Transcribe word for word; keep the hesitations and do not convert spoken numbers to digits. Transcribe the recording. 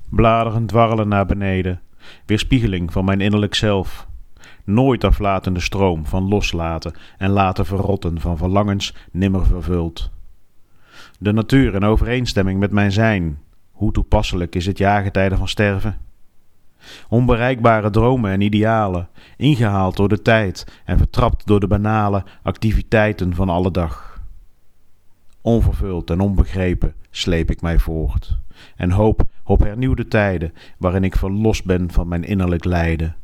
Bladeren dwarrelen naar beneden, weerspiegeling van mijn innerlijk zelf. Nooit aflatende stroom van loslaten en laten verrotten van verlangens nimmer vervuld. De natuur in overeenstemming met mijn zijn. Hoe toepasselijk is het jaargetijde van sterven? Onbereikbare dromen en idealen, ingehaald door de tijd en vertrapt door de banale activiteiten van alle dag. Onvervuld en onbegrepen sleep ik mij voort en hoop op hernieuwde tijden waarin ik verlost ben van mijn innerlijk lijden.